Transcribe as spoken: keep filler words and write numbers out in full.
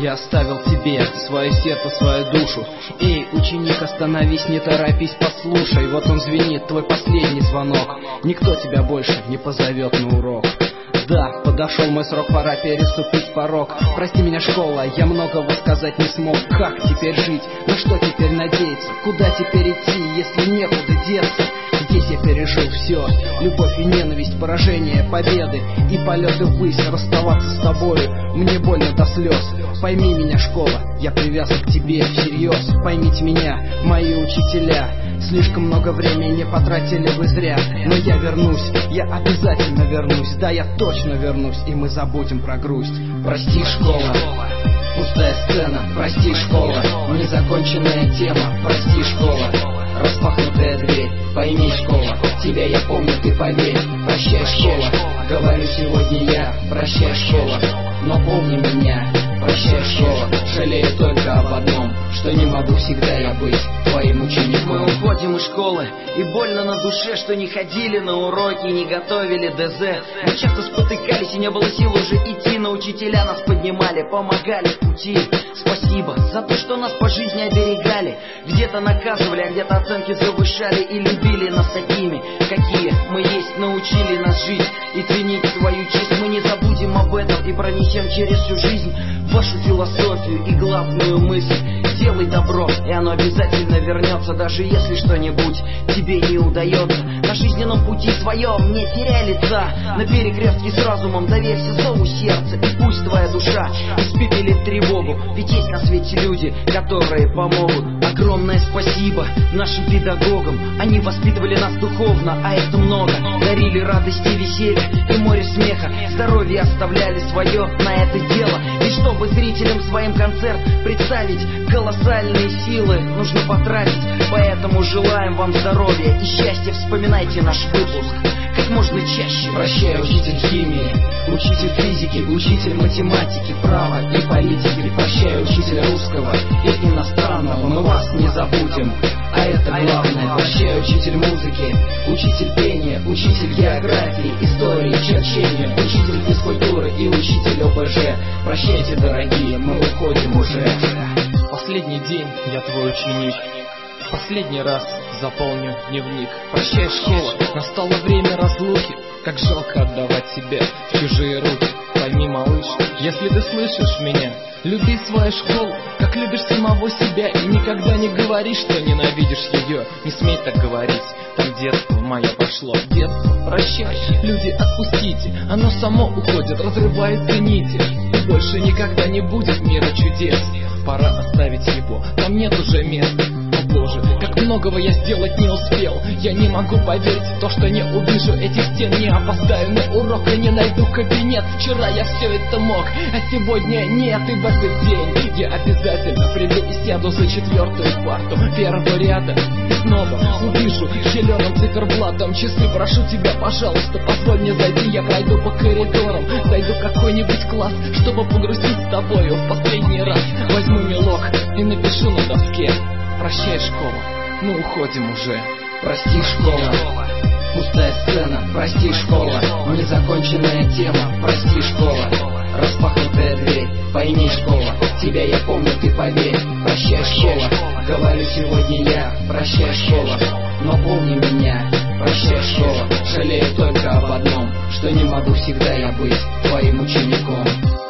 я оставил тебе свое сердце, свою душу. Эй, ученик, остановись, не торопись, послушай. Вот он звенит, твой последний звонок. Никто тебя больше не позовет на урок. Да, подошел мой срок, пора переступить порог. Прости меня, школа, я многого сказать не смог. Как теперь жить? На что теперь надеяться? Куда теперь идти, если некуда деться? Здесь я пережил все: любовь и ненависть, поражение, победы и полеты ввысь. Расставаться с тобою мне больно до слез. Пойми меня, школа, я привязан к тебе всерьез. Поймите меня, мои учителя, слишком много времени потратили вы зря. Но я вернусь, я обязательно вернусь. Да, я точно вернусь, и мы забудем про грусть. Прости, школа, пустая сцена. Прости, школа, незаконченная тема. Прости, школа, распахнутая дверь. Пойми, школа, тебя я помню, ты поверь. Прощай, школа, говорю сегодня я. Прощай, школа, но помни меня. Прощай, школа, жалею только об одном, что не могу всегда я быть твоим учеником. Мы уходим из школы, и больно на душе, что не ходили на уроки и не готовили ДЗ. Мы часто спотыкались, и не было сил уже идти, но учителя нас поднимали, помогали в пути. Спасибо за то, что нас по жизни оберегали. Где-то наказывали, а где-то оценки завышали. И любили нас такими, какие мы есть. Научили нас жить и ценить свою честь. Мы не забудем об этом и пронесем через всю жизнь вашу философию и главную мысль. Делай добро, и оно обязательно вернется. Даже если что-нибудь тебе не удается на жизненном пути своем, не теряй лица. На перекрестке с разумом доверься зову сердца, и пусть твоя душа испепелит тревогу. Ведь есть на свете люди, которые помогут. Огромное спасибо нашим педагогам. Они воспитывали нас духовно, а это много. Дарили радости, веселье и море смеха. Здоровье оставляли свое на это дело. И чтобы зрителям своим концерт представить, колоссальные силы нужно потратить. Поэтому желаем вам здоровья и счастья. Вспоминайте наш выпуск как можно чаще. Прощай, учитель химии, учитель физики, учитель математики, права и политики. Прощай, учитель русского и иностранного, мы вас не забудем, а это главное. Прощай, учитель музыки, учитель пения, учитель географии, истории, черчения, учитель физкультуры и учитель ОБЖ. Прощайте, дорогие, мы уходим уже. Последний день, я твой ученик. Последний раз заполню дневник. Прощай, школа, настало время разлуки. Как жалко отдавать себя в чужие руки. Пойми, малыш, если ты слышишь меня, люби свою школу, как любишь самого себя. И никогда не говори, что ненавидишь ее. Не смей так говорить, там детство мое пошло. Детство, прощай, люди, отпустите. Оно само уходит, разрывает и нити. И больше никогда не будет мира чудес. Пора оставить его, там нет уже места. О боже, как многого я сделать не успел. Я не могу поверить в то, что не увижу этих стен. Не опоздаю на урок и не найду кабинет. Вчера я все это мог, а сегодня нет. И в этот день я обязательно приду и сяду за четвертую парту первого ряда. И снова увижу зеленым циферблатом часы. Прошу тебя, пожалуйста, позволь мне зайти. Я пройду по коридорам, зайду в какой-нибудь класс, чтобы погрузить с тобою в последний раз. Возьму мелок и напишу на доске. Прощай, школа, мы уходим уже. Прости, школа, пустая сцена. Прости, школа, незаконченная тема. Прости, школа, распахнутая дверь. Пойми, школа, тебя я помню, ты поверь. Прощай, школа, говорю сегодня я. Прощай, школа, но помни меня. Прощай, школа, жалею только об одном, что не могу всегда я быть твоим учеником.